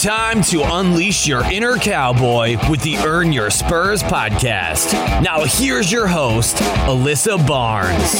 time to unleash your inner cowboy with the Earn Your Spurs podcast. Now here's your host, Alyssa Barnes.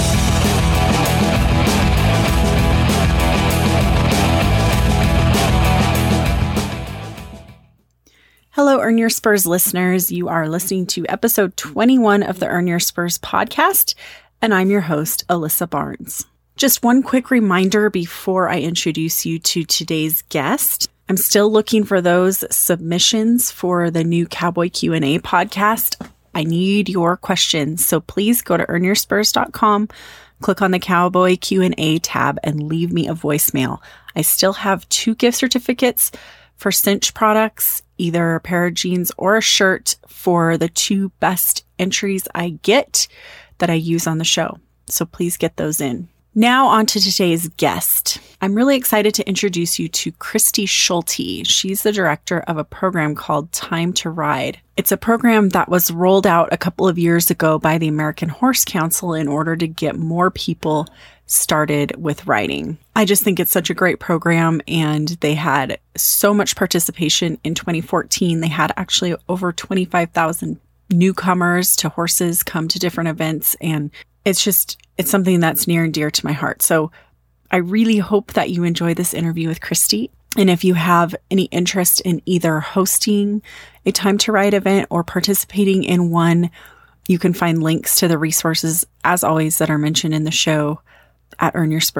Hello, Earn Your Spurs listeners. You are listening to episode 21 of the Earn Your Spurs podcast, and I'm your host, Alyssa Barnes. Just one quick reminder before I introduce you to today's guest. I'm still looking for those submissions for the new Cowboy Q&A podcast. I need your questions, so please go to earnyourspurs.com, click on the Cowboy Q&A tab, and leave me a voicemail. I still have 2 gift certificates for Cinch products, either a pair of jeans or a shirt for the 2 best entries I get that I use on the show. So please get those in. Now on to today's guest. I'm really excited to introduce you to Christy Schulte. She's the director of a program called Time to Ride. It's a program that was rolled out a couple of years ago by the American Horse Council in order to get more people started with riding. I just think it's such a great program, and they had so much participation in 2014. They had actually over 25,000 newcomers to horses come to different events, and it's something that's near and dear to my heart. So I really hope that you enjoy this interview with Christy. And if you have any interest in either hosting a Time to Ride event or participating in one, you can find links to the resources, as always, that are mentioned in the show at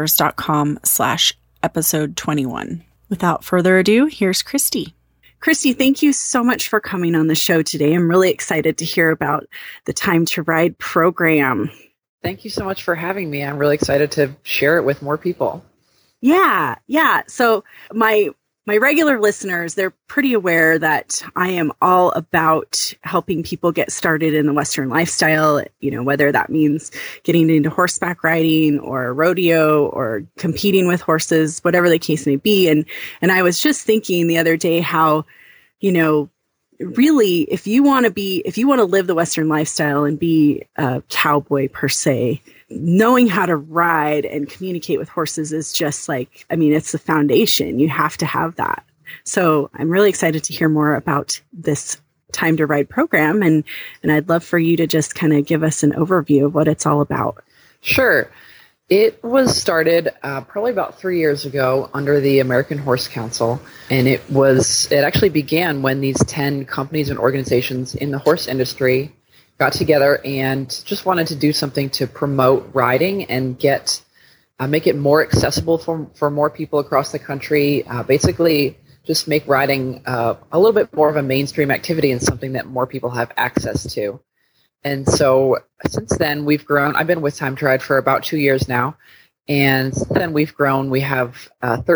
earnyourspurs.com/episode 21. Without further ado, here's Christy. Christy, thank you so much for coming on the show today. I'm really excited to hear about the Time to Ride program. Thank you so much for having me. I'm really excited to share it with more people. Yeah. So my regular listeners, they're pretty aware that I am all about helping people get started in the Western lifestyle, whether that means getting into horseback riding or rodeo or competing with horses, whatever the case may be. And I was just thinking the other day how, really, if you want to live the Western lifestyle and be a cowboy per se, knowing how to ride and communicate with horses is just it's the foundation. You have to have that. So I'm really excited to hear more about this Time to Ride program. And I'd love for you to just kind of give us an overview of what it's all about. Sure. It was started probably about 3 years ago under the American Horse Council, and it actually began when these 10 companies and organizations in the horse industry got together and just wanted to do something to promote riding and make it more accessible for more people across the country. Basically, just make riding a little bit more of a mainstream activity and something that more people have access to. And so since then, we've grown. I've been with Time to Ride for about 2 years now. And since then, we've grown. We have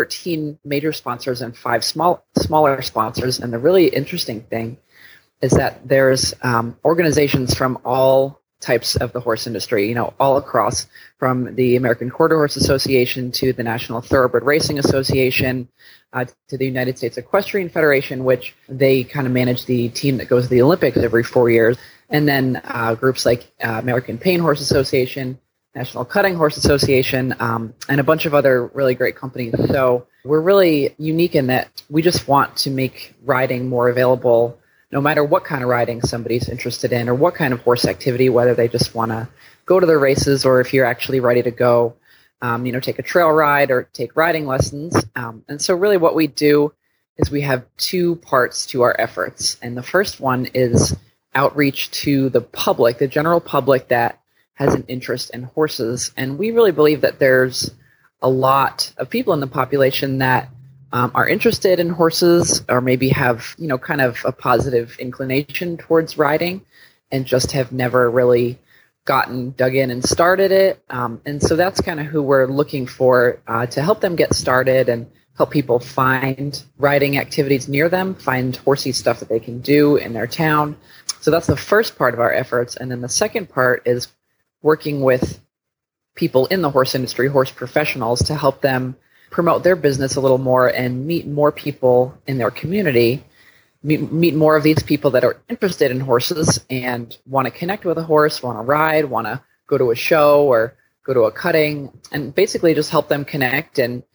13 major sponsors and 5 smaller sponsors. And the really interesting thing is that there's organizations from all types of the horse industry, all across, from the American Quarter Horse Association to the National Thoroughbred Racing Association, to the United States Equestrian Federation, which they kind of manage the team that goes to the Olympics every 4 years. And then groups like American Pain Horse Association, National Cutting Horse Association, and a bunch of other really great companies. So we're really unique in that we just want to make riding more available, no matter what kind of riding somebody's interested in or what kind of horse activity, whether they just want to go to the races or if you're actually ready to go, take a trail ride or take riding lessons. And so really what we do is we have 2 parts to our efforts. And the first one is outreach to the public, the general public that has an interest in horses. And we really believe that there's a lot of people in the population that are interested in horses or maybe have, kind of a positive inclination towards riding and just have never really gotten dug in and started it. And so that's kind of who we're looking for to help them get started and help people find riding activities near them, find horsey stuff that they can do in their town. So that's the first part of our efforts. And then the second part is working with people in the horse industry, horse professionals, to help them promote their business a little more and meet more people in their community, meet more of these people that are interested in horses and want to connect with a horse, want to ride, want to go to a show or go to a cutting, and basically just help them connect and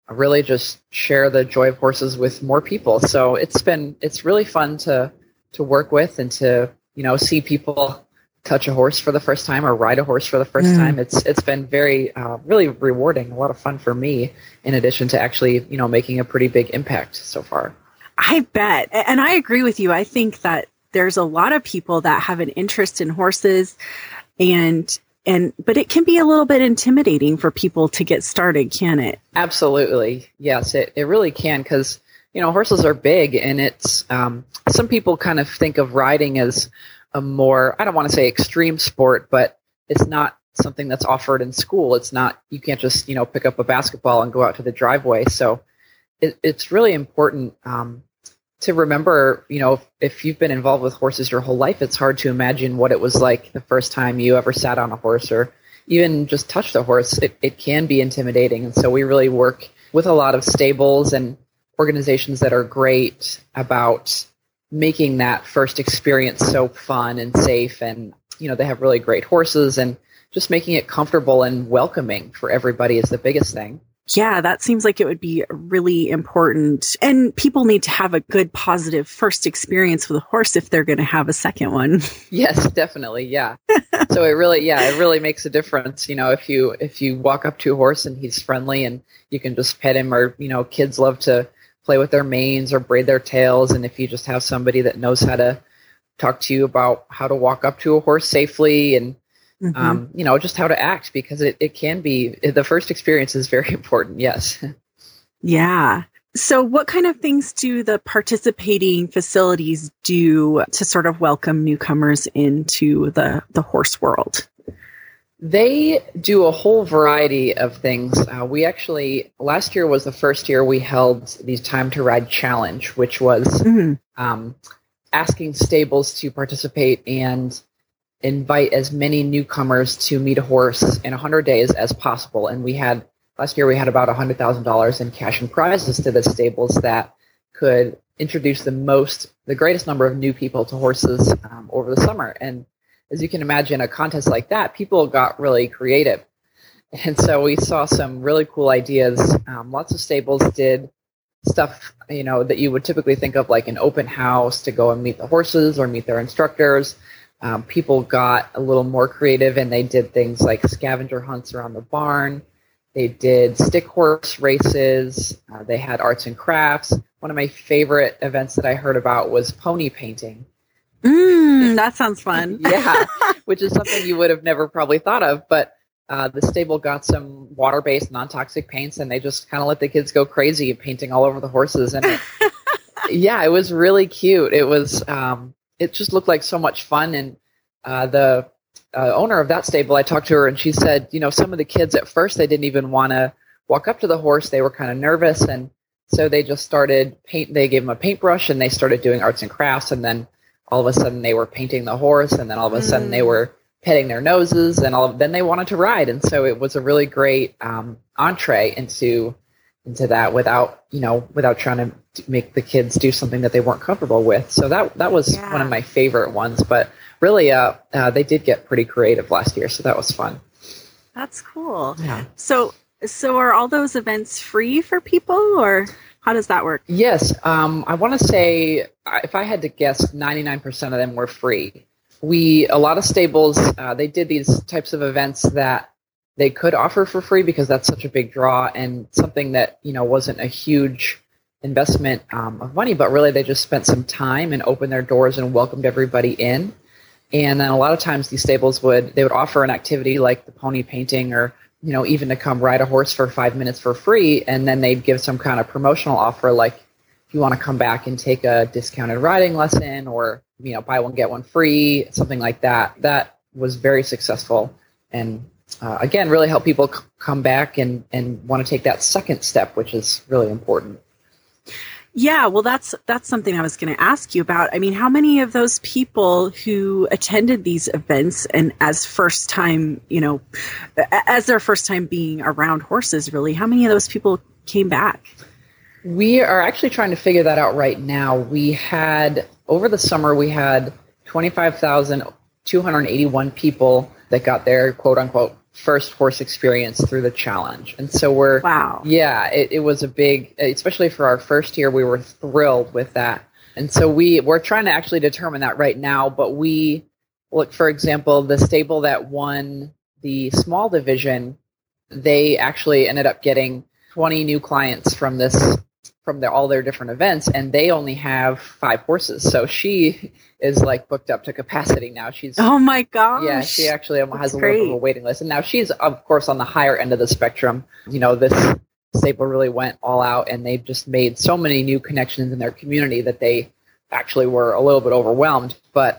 really just share the joy of horses with more people. So it's really fun to work with and to, see people touch a horse for the first time or ride a horse for the first time. It's been very, really rewarding, a lot of fun for me, in addition to actually, making a pretty big impact so far. I bet. And I agree with you. I think that there's a lot of people that have an interest in horses but it can be a little bit intimidating for people to get started, can it? Absolutely. Yes, it really can, because, horses are big, and it's, some people kind of think of riding as a more, I don't want to say extreme sport, but it's not something that's offered in school. It's not, you can't just, pick up a basketball and go out to the driveway. So it's really important to remember, if you've been involved with horses your whole life, it's hard to imagine what it was like the first time you ever sat on a horse or even just touched a horse. It can be intimidating. And so we really work with a lot of stables and organizations that are great about making that first experience so fun and safe. And, they have really great horses, and just making it comfortable and welcoming for everybody is the biggest thing. Yeah, that seems like it would be really important. And people need to have a good, positive first experience with a horse if they're going to have a second one. Yes, definitely. Yeah. So it really makes a difference. If you walk up to a horse and he's friendly and you can just pet him, or, kids love to play with their manes or braid their tails. And if you just have somebody that knows how to talk to you about how to walk up to a horse safely and just how to act, because it can be, the first experience is very important. Yes. Yeah. So what kind of things do the participating facilities do to sort of welcome newcomers into the horse world? They do a whole variety of things. We actually, last year was the first year we held the Time to Ride Challenge, which was asking stables to participate and invite as many newcomers to meet a horse in 100 days as possible. And last year we had about $100,000 in cash and prizes to the stables that could introduce the greatest number of new people to horses over the summer. And as you can imagine, a contest like that, people got really creative. And so we saw some really cool ideas. Lots of stables did stuff, that you would typically think of like an open house to go and meet the horses or meet their instructors. People got a little more creative, and they did things like scavenger hunts around the barn. They did stick horse races. They had arts and crafts. One of my favorite events that I heard about was pony painting. That sounds fun. Yeah, which is something you would have never probably thought of. But the stable got some water-based, non-toxic paints, and they just kind of let the kids go crazy painting all over the horses. And it was really cute. It was, it just looked like so much fun. And the owner of that stable, I talked to her, and she said, some of the kids at first, they didn't even want to walk up to the horse. They were kind of nervous. And so they just started they gave them a paintbrush, and they started doing arts and crafts. And then all of a sudden they were painting the horse, and then all of a sudden they were petting their noses, and then they wanted to ride. And so it was a really great entree into that without trying to make the kids do something that they weren't comfortable with. So that was one of my favorite ones. But really, they did get pretty creative last year, so that was fun. That's cool. Yeah. So are all those events free for people, or how does that work? Yes. I want to say, if I had to guess, 99% of them were free. A lot of stables, they did these types of events that they could offer for free because that's such a big draw and something that, wasn't a huge investment of money, but really they just spent some time and opened their doors and welcomed everybody in. And then a lot of times these stables would offer an activity like the pony painting, or, even to come ride a horse for 5 minutes for free. And then they'd give some kind of promotional offer, like if you want to come back and take a discounted riding lesson, or, buy one, get one free, something like that. That was very successful. And again, really help people come back and want to take that second step, which is really important. Yeah, well, that's something I was going to ask you about. I mean, how many of those people who attended these events and as first time, as their first time being around horses, really, how many of those people came back? We are actually trying to figure that out right now. Over the summer, we had 25,281 people that got their quote unquote first horse experience through the challenge. And so it was a big, especially for our first year, we were thrilled with that. And so we're trying to actually determine that right now, but we look, for example, the stable that won the small division, they actually ended up getting 20 new clients from all their different events, and they only have 5 horses. So she is like booked up to capacity now. Oh my gosh. Yeah, she actually has a little bit of a waiting list. And now she's, of course, on the higher end of the spectrum. This stable really went all out, and they've just made so many new connections in their community that they actually were a little bit overwhelmed. But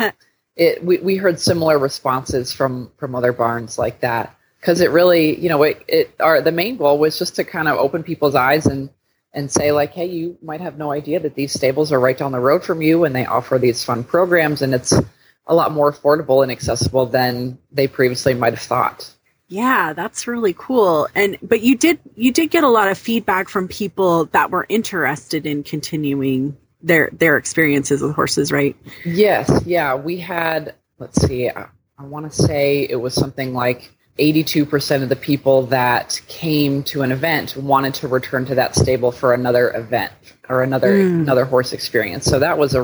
we heard similar responses from other barns like that, because it really, the main goal was just to kind of open people's eyes and say, like, hey, you might have no idea that these stables are right down the road from you, and they offer these fun programs, and it's a lot more affordable and accessible than they previously might have thought. Yeah, that's really cool. But you did get a lot of feedback from people that were interested in continuing their experiences with horses, right? Yes. Yeah. We had, let's see, I want to say it was something like 82% of the people that came to an event wanted to return to that stable for another event or another horse experience. So that was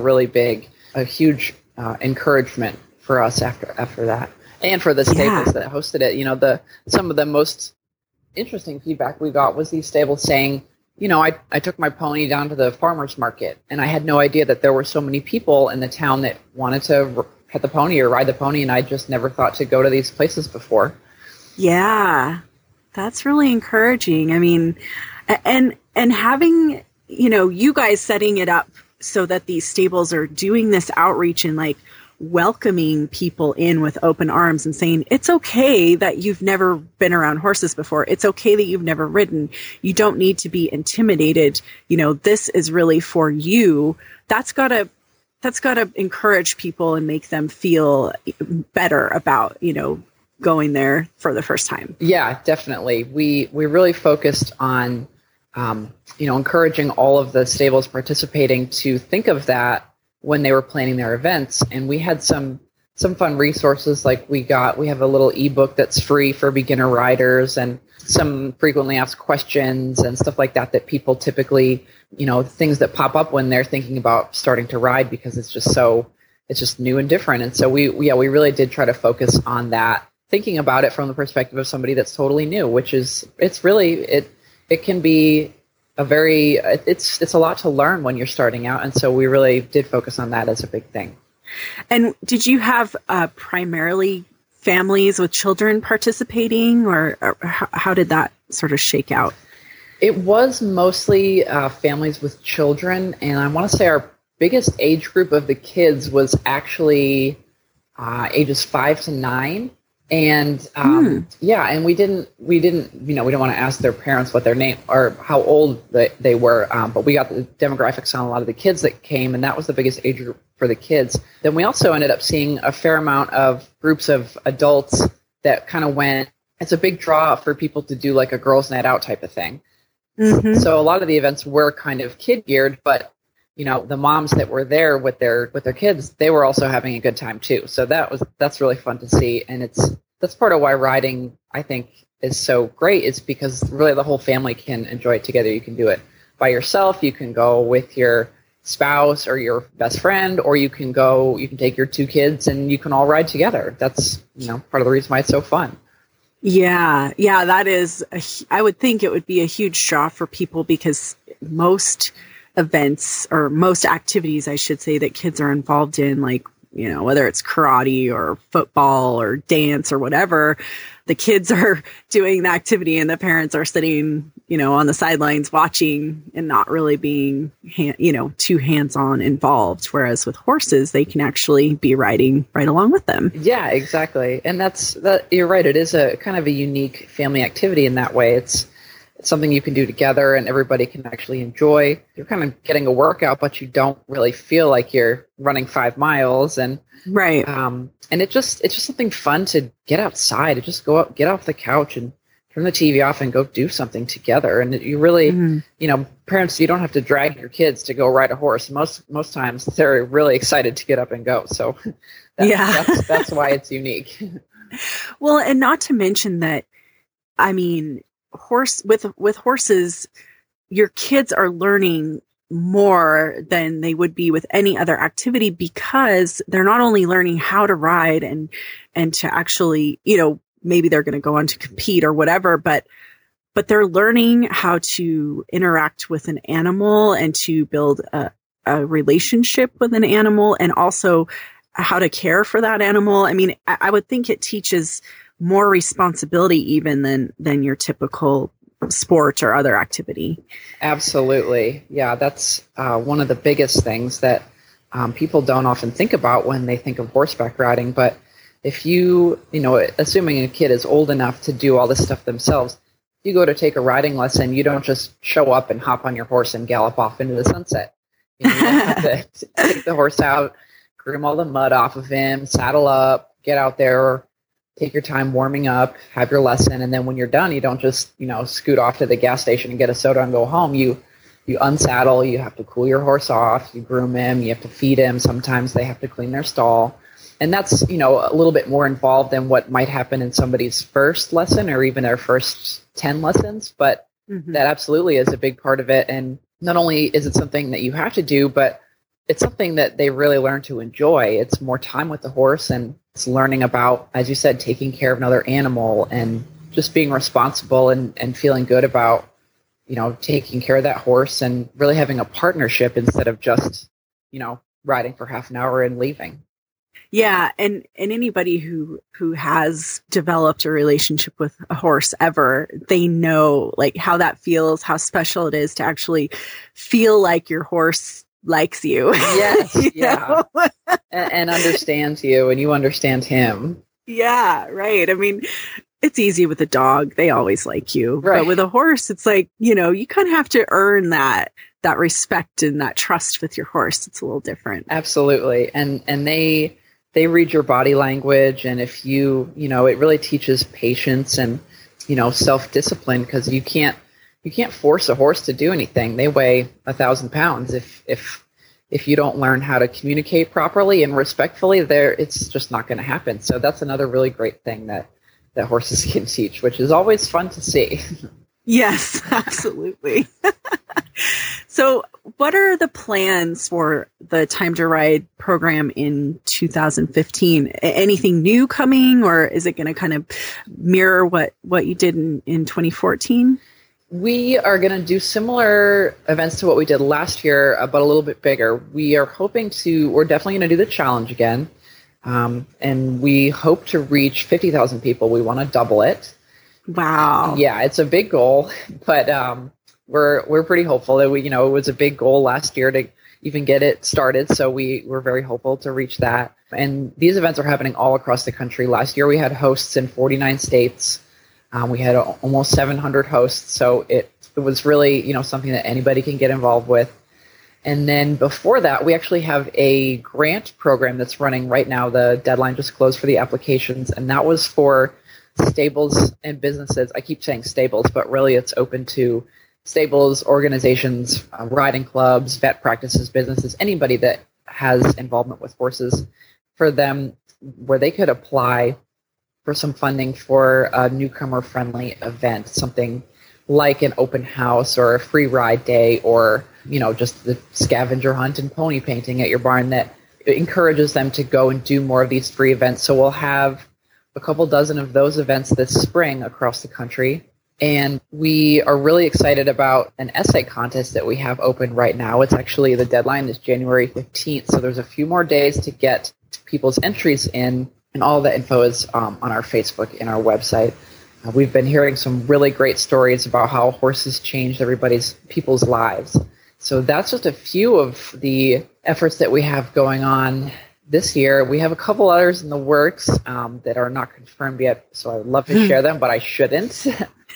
a huge encouragement for us after that, and for the stables that hosted it. Some of the most interesting feedback we got was these stables saying, I took my pony down to the farmer's market, and I had no idea that there were so many people in the town that wanted to pet the pony or ride the pony, and I just never thought to go to these places before. Yeah, that's really encouraging. I mean, and having, you guys setting it up so that these stables are doing this outreach and like welcoming people in with open arms and saying, it's okay that you've never been around horses before. It's okay that you've never ridden. You don't need to be intimidated. This is really for you. That's gotta encourage people and make them feel better about, going there for the first time. Yeah, definitely. We really focused on, encouraging all of the stables participating to think of that when they were planning their events. And we had some fun resources. Like we have a little ebook that's free for beginner riders, and some frequently asked questions and stuff like that people typically, things that pop up when they're thinking about starting to ride, because it's just new and different. And so we really did try to focus on that, thinking about it from the perspective of somebody that's totally new, which is, it can be it's a lot to learn when you're starting out. And so we really did focus on that as a big thing. And did you have primarily families with children participating, or how did that sort of shake out? It was mostly families with children. And I want to say our biggest age group of the kids was actually ages 5 to 9. And and we didn't, we don't want to ask their parents what their name or how old they were, but we got the demographics on a lot of the kids that came, and that was the biggest age group for the kids. Then we also ended up seeing a fair amount of groups of adults that kind of went, it's a big draw for people to do like a girls' night out type of thing. Mm-hmm. So a lot of the events were kind of kid geared, but the moms that were there with their kids, they were also having a good time too. So that's really fun to see. And that's part of why riding, I think, is so great. It's because really the whole family can enjoy it together. You can do it by yourself. You can go with your spouse or your best friend, or you can take your 2 kids and you can all ride together. That's, part of the reason why it's so fun. Yeah, that is, I would think it would be a huge draw for people, because most events, or most activities, I should say, that kids are involved in, like, whether it's karate or football or dance or whatever, the kids are doing the activity and the parents are sitting, on the sidelines watching and not really being, too hands-on involved. Whereas with horses, they can actually be riding right along with them. Yeah, exactly. And you're right. It is a kind of a unique family activity in that way. It's something you can do together and everybody can actually enjoy. You're kind of getting a workout, but you don't really feel like you're running 5 miles. And right. And it's just something fun to get outside, to just go up, get off the couch and turn the TV off and go do something together. And you really, parents, you don't have to drag your kids to go ride a horse. Most times they're really excited to get up and go. So that's why it's unique. Well, and not to mention that, I mean, with horses, your kids are learning more than they would be with any other activity, because they're not only learning how to ride and to actually, maybe they're going to go on to compete or whatever, but they're learning how to interact with an animal and to build a relationship with an animal, and also how to care for that animal. I mean, I would think it teaches more responsibility even than your typical sport or other activity. Absolutely. Yeah, that's one of the biggest things that people don't often think about when they think of horseback riding. But if assuming a kid is old enough to do all this stuff themselves, you go to take a riding lesson, you don't just show up and hop on your horse and gallop off into the sunset. You have to take the horse out, groom all the mud off of him, saddle up, get out there, take your time warming up, have your lesson, and then when you're done, you don't just, scoot off to the gas station and get a soda and go home. You unsaddle, you have to cool your horse off, you groom him, you have to feed him. Sometimes they have to clean their stall. And that's, a little bit more involved than what might happen in somebody's first lesson or even their first 10 lessons. But that absolutely is a big part of it. And not only is it something that you have to do, but it's something that they really learn to enjoy. It's more time with the horse, and it's learning about, as you said, taking care of another animal and just being responsible and feeling good about, taking care of that horse and really having a partnership instead of just, riding for half an hour and leaving. Yeah. And anybody who has developed a relationship with a horse ever, they know like how that feels, how special it is to actually feel like your horse likes you. Yes. Yeah. and understands you, and you understand him. Yeah. Right. I mean, it's easy with a dog. They always like you. Right. But with a horse, it's like, you kind of have to earn that respect and that trust with your horse. It's a little different. Absolutely. And they read your body language, and if it really teaches patience and, self-discipline, because you can't force a horse to do anything. They weigh 1,000 pounds. If you don't learn how to communicate properly and respectfully, it's just not going to happen. So that's another really great thing that horses can teach, which is always fun to see. Yes, absolutely. So what are the plans for the Time to Ride program in 2015? Anything new coming, or is it going to kind of mirror what you did in 2014? We are going to do similar events to what we did last year, but a little bit bigger. We're definitely going to do the challenge again. And we hope to reach 50,000 people. We want to double it. Wow. Yeah, it's a big goal, but we're pretty hopeful that it was a big goal last year to even get it started. So we're very hopeful to reach that. And these events are happening all across the country. Last year we had hosts in 49 states. We had almost 700 hosts. So it was really, something that anybody can get involved with. And then before that, we actually have a grant program that's running right now. The deadline just closed for the applications, and that was for stables and businesses. I keep saying stables, but really it's open to stables, organizations, riding clubs, vet practices, businesses, anybody that has involvement with horses, for them, where they could apply for some funding for a newcomer-friendly event, something like an open house or a free ride day, or just the scavenger hunt and pony painting at your barn, that encourages them to go and do more of these free events. So we'll have a couple dozen of those events this spring across the country. And we are really excited about an essay contest that we have open right now. It's actually, the deadline is January 15th. So there's a few more days to get people's entries in, and all the info is on our Facebook and our website. We've been hearing some really great stories about how horses changed people's lives. So that's just a few of the efforts that we have going on this year. We have a couple others in the works that are not confirmed yet, so I would love to share them, but I shouldn't.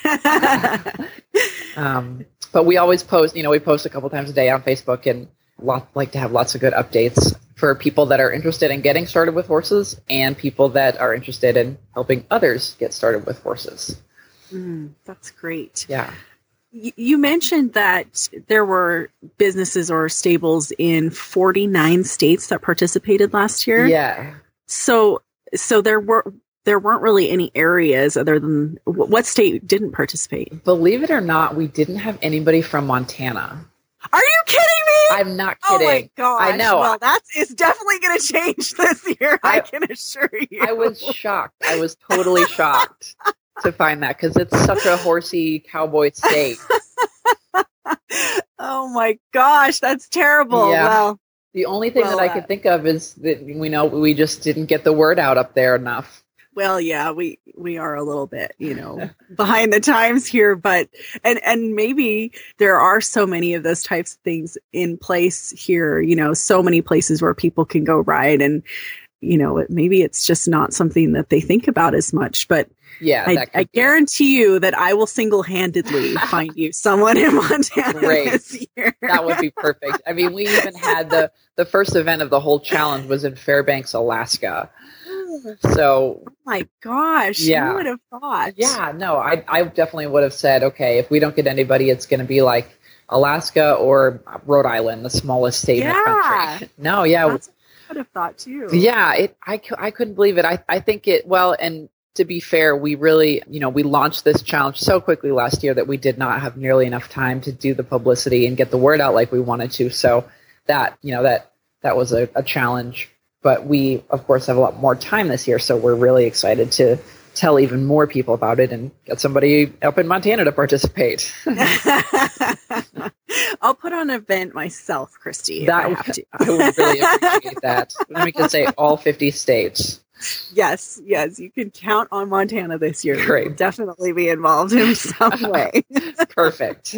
But we always post, we post a couple times a day on Facebook, and like to have lots of good updates for people that are interested in getting started with horses and people that are interested in helping others get started with horses. That's great. Yeah. You mentioned that there were businesses or stables in 49 states that participated last year. Yeah. So there there weren't really any areas other than what state didn't participate? Believe it or not, we didn't have anybody from Montana. Are you kidding me? I'm not kidding. Oh my gosh. I know. Well, it's definitely going to change this year. I can assure you. I was shocked. I was totally shocked to find that because it's such a horsey cowboy state. Oh my gosh, that's terrible. Yeah. Well, the only thing that I could think of is that we just didn't get the word out up there enough. Well, yeah, we are a little bit, behind the times here, but and maybe there are so many of those types of things in place here, so many places where people can go ride, and maybe it's just not something that they think about as much, but yeah, I guarantee you that I will single-handedly find you someone in Montana this year. That would be perfect. I mean, we even had the first event of the whole challenge was in Fairbanks, Alaska. So, oh my gosh, yeah. Who would have thought? Yeah, no, I definitely would have said, okay, if we don't get anybody, it's going to be like Alaska or Rhode Island, the smallest state in the country. No, yeah. That's what I would have thought too. Yeah, I couldn't believe it. I think and to be fair, we really, we launched this challenge so quickly last year that we did not have nearly enough time to do the publicity and get the word out like we wanted to. So that was a challenge. But we, of course, have a lot more time this year, so we're really excited to tell even more people about it and get somebody up in Montana to participate. I'll put on an event myself, Christy. I would really appreciate that. Then we can say all 50 states. Yes, you can count on Montana this year. Great. We'll definitely be involved in some way. Perfect.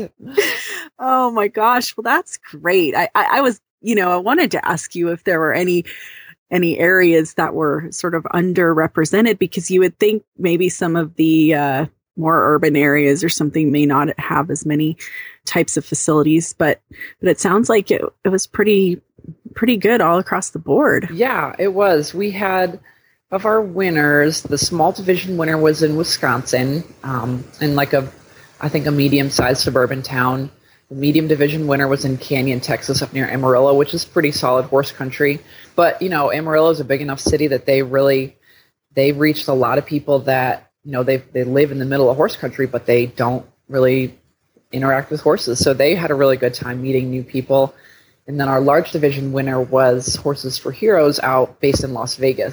Oh my gosh. Well, that's great. I was, I wanted to ask you if there were any areas that were sort of underrepresented, because you would think maybe some of the more urban areas or something may not have as many types of facilities, but it sounds like it was pretty good all across the board. Yeah, it was. We had, of our winners, the small division winner was in Wisconsin, in I think a medium-sized suburban town. The medium division winner was in Canyon, Texas, up near Amarillo, which is pretty solid horse country. But, Amarillo is a big enough city that they reached a lot of people that, they live in the middle of horse country, but they don't really interact with horses. So they had a really good time meeting new people. And then our large division winner was Horses for Heroes based in Las Vegas.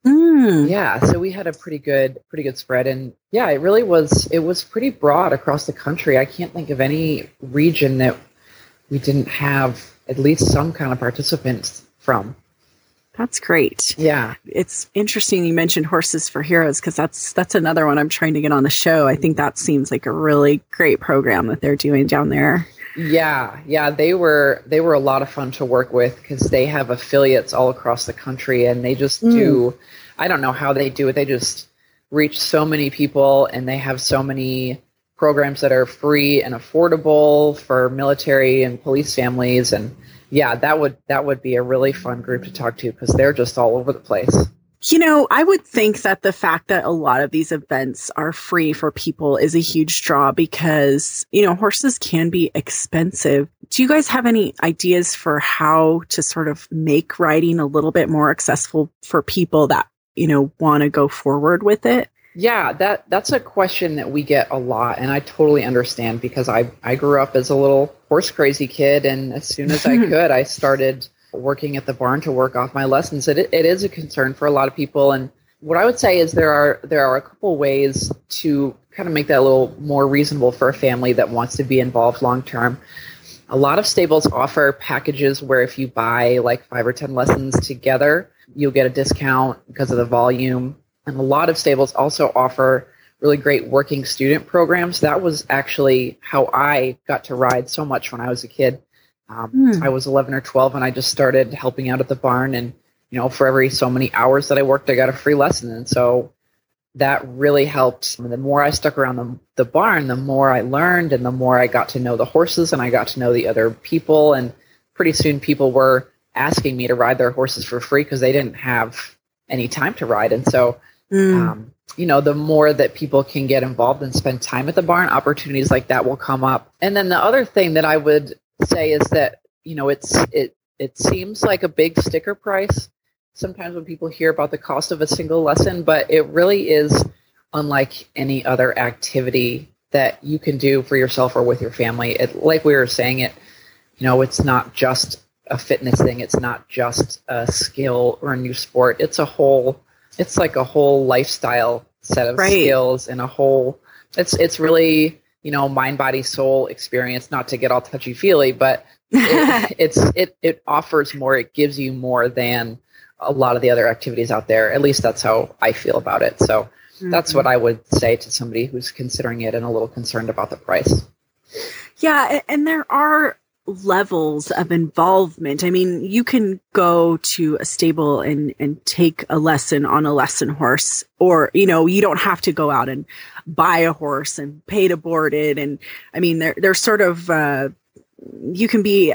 Yeah, so we had a pretty good spread, and yeah, it was pretty broad across the country. I can't think of any region that we didn't have at least some kind of participants from. That's great. Yeah. It's interesting you mentioned Horses for Heroes, because that's another one I'm trying to get on the show. I think that seems like a really great program that they're doing down there. Yeah, they were a lot of fun to work with, because they have affiliates all across the country, and they just do, I don't know how they do it. They just reach so many people, and they have so many programs that are free and affordable for military and police families. And yeah, that would be a really fun group to talk to, because they're just all over the place. I would think that the fact that a lot of these events are free for people is a huge draw, because, horses can be expensive. Do you guys have any ideas for how to sort of make riding a little bit more accessible for people that, want to go forward with it? Yeah, that's a question that we get a lot, and I totally understand, because I grew up as a little horse crazy kid, and as soon as I could, I started working at the barn to work off my lessons. It is a concern for a lot of people, and what I would say is there are a couple ways to kind of make that a little more reasonable for a family that wants to be involved long term. A lot of stables offer packages where if you buy like 5 or 10 lessons together, you'll get a discount because of the volume. And a lot of stables also offer really great working student programs. That was actually how I got to ride so much when I was a kid. I was 11 or 12 and I just started helping out at the barn, and for every so many hours that I worked, I got a free lesson. And so that really helped. And the more I stuck around the barn, the more I learned, and the more I got to know the horses, and I got to know the other people. And pretty soon people were asking me to ride their horses for free because they didn't have any time to ride. And so, the more that people can get involved and spend time at the barn, opportunities like that will come up. And then the other thing that I would say is that, it seems like a big sticker price sometimes when people hear about the cost of a single lesson, but it really is unlike any other activity that you can do for yourself or with your family. Like we were saying, it's not just a fitness thing. It's not just a skill or a new sport. It's like a whole lifestyle set of skills and it's really, mind, body, soul experience, not to get all touchy feely, but it offers more. It gives you more than a lot of the other activities out there. At least that's how I feel about it. So that's what I would say to somebody who's considering it and a little concerned about the price. Yeah. And there are levels of involvement. I mean, you can go to a stable and take a lesson on a lesson horse, or, you don't have to go out and buy a horse and pay to board it. And I mean, they're sort of, you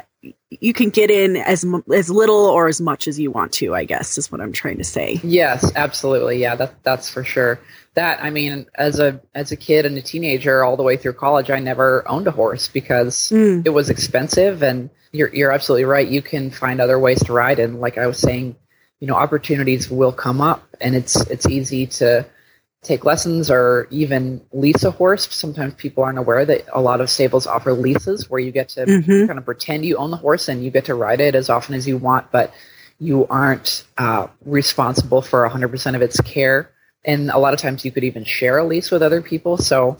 can get in as little or as much as you want to, I guess, is what I'm trying to say. Yes, absolutely. Yeah, that's for sure. That, I mean, as a kid and a teenager all the way through college, I never owned a horse because it was expensive, and you're absolutely right. You can find other ways to ride. And like I was saying, opportunities will come up, and it's easy to take lessons or even lease a horse. Sometimes people aren't aware that a lot of stables offer leases where you get to kind of pretend you own the horse and you get to ride it as often as you want, but you aren't responsible for 100% of its care. And a lot of times you could even share a lease with other people. So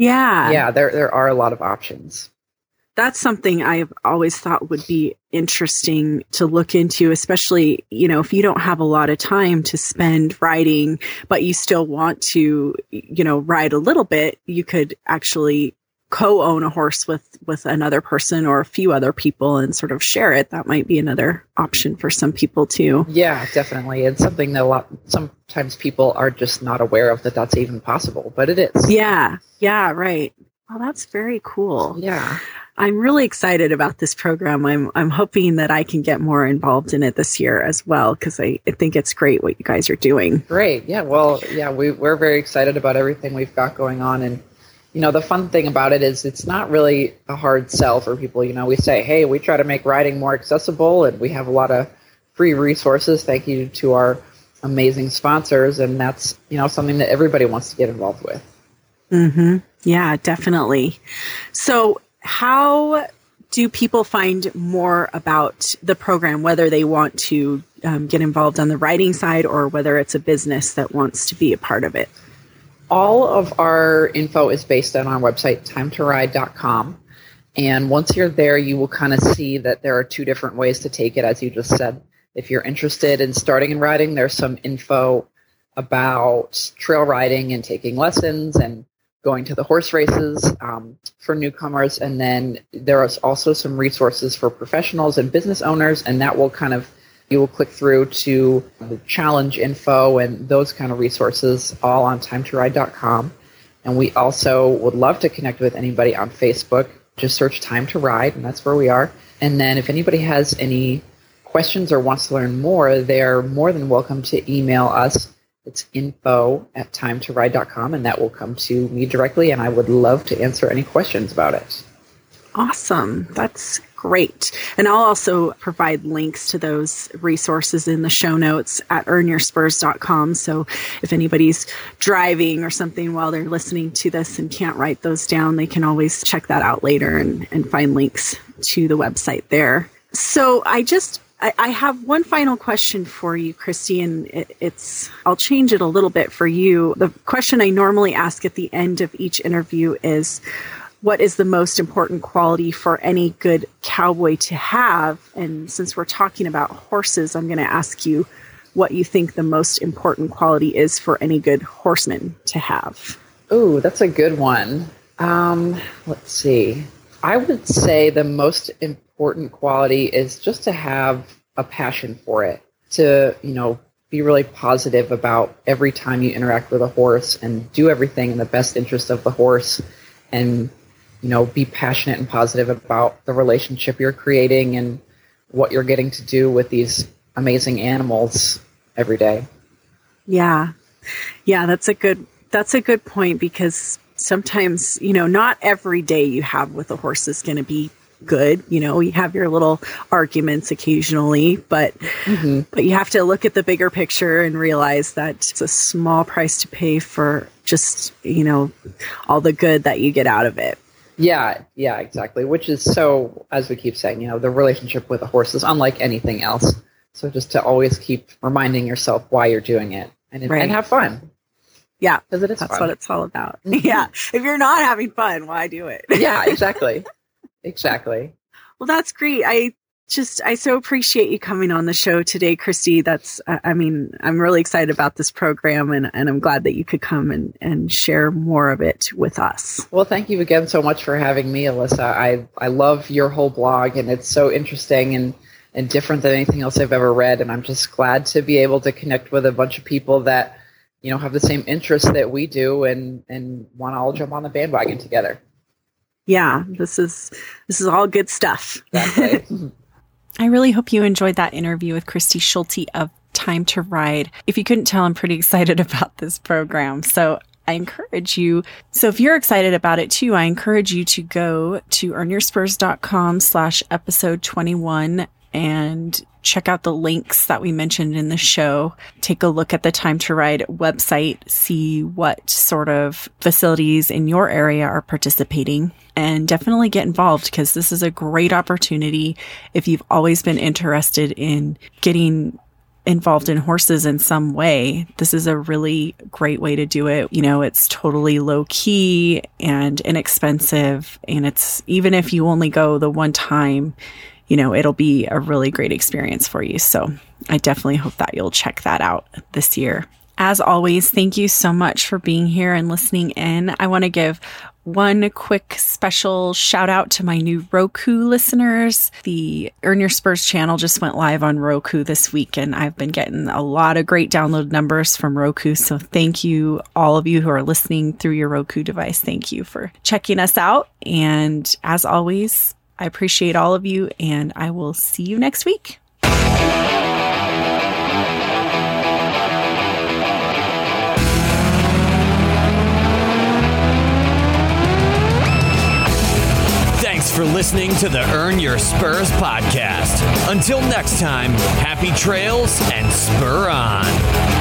yeah, there are a lot of options. That's something I've always thought would be interesting to look into, especially, if you don't have a lot of time to spend riding, but you still want to, ride a little bit, you could actually co-own a horse with another person or a few other people and sort of share it. That might be another option for some people too. Yeah, definitely. It's something that sometimes people are just not aware of, that that's even possible, but it is. Yeah, right. Well, that's very cool. Yeah. I'm really excited about this program. I'm hoping that I can get more involved in it this year as well, because I think it's great what you guys are doing. Great. Yeah. Well, yeah, we're very excited about everything we've got going on. And, the fun thing about it is it's not really a hard sell for people. We say, hey, we try to make riding more accessible, and we have a lot of free resources. Thank you to our amazing sponsors. And that's, something that everybody wants to get involved with. Mm-hmm. Yeah, definitely. So how do people find more about the program, whether they want to get involved on the riding side or whether it's a business that wants to be a part of it? All of our info is based on our website, timetoride.com. And once you're there, you will kind of see that there are two different ways to take it, as you just said. If you're interested in starting in riding, there's some info about trail riding and taking lessons and going to the horse races for newcomers. And then there is also some resources for professionals and business owners, and that will you will click through to the challenge info and those kind of resources, all on timetoride.com. And we also would love to connect with anybody on Facebook. Just search Time to Ride, and that's where we are. And then if anybody has any questions or wants to learn more, they're more than welcome to email us. It's info@timetoride.com, and that will come to me directly, and I would love to answer any questions about it. Awesome. That's great. And I'll also provide links to those resources in the show notes at earnyourspurs.com. So if anybody's driving or something while they're listening to this and can't write those down, they can always check that out later and find links to the website there. So I have one final question for you, Christy, and I'll change it a little bit for you. The question I normally ask at the end of each interview is, what is the most important quality for any good cowboy to have? And since we're talking about horses, I'm going to ask you what you think the most important quality is for any good horseman to have. Oh, that's a good one. Let's see. I would say the most important quality is just to have a passion for it, to, be really positive about every time you interact with a horse and do everything in the best interest of the horse, and be passionate and positive about the relationship you're creating and what you're getting to do with these amazing animals every day. Yeah. Yeah, that's a good point, because sometimes, not every day you have with a horse is going to be good. You know, you have your little arguments occasionally, but you have to look at the bigger picture and realize that it's a small price to pay for just, you know, all the good that you get out of it. Yeah, exactly. Which is so, as we keep saying, you know, the relationship with a horse is unlike anything else. So just to always keep reminding yourself why you're doing it and have fun. Yeah, because that's fun. What it's all about. Yeah, if you're not having fun, why do it? Yeah, exactly. Exactly. Well, that's great. I so appreciate you coming on the show today, Christy. I'm really excited about this program and I'm glad that you could come and share more of it with us. Well, thank you again so much for having me, Alyssa. I love your whole blog and it's so interesting and different than anything else I've ever read. And I'm just glad to be able to connect with a bunch of people that, you know, have the same interests that we do and want to all jump on the bandwagon together. Yeah, this is all good stuff. Exactly. I really hope you enjoyed that interview with Christy Schulte of Time to Ride. If you couldn't tell, I'm pretty excited about this program. So I encourage you. So if you're excited about it too, I encourage you to go to earnyourspurs.com/episode 21 and check out the links that we mentioned in the show. Take a look at the Time to Ride website, see what sort of facilities in your area are participating, and definitely get involved because this is a great opportunity if you've always been interested in getting involved in horses in some way. This is a really great way to do it. You know, it's totally low key and inexpensive. And it's, even if you only go the one time, you know, it'll be a really great experience for you. So I definitely hope that you'll check that out this year. As always, thank you so much for being here and listening in. I want to give one quick special shout out to my new Roku listeners. The Earn Your Spurs channel just went live on Roku this week, and I've been getting a lot of great download numbers from Roku. So thank you, all of you who are listening through your Roku device. Thank you for checking us out. And as always, I appreciate all of you, and I will see you next week. Thanks for listening to the Earn Your Spurs podcast. Until next time, happy trails and spur on.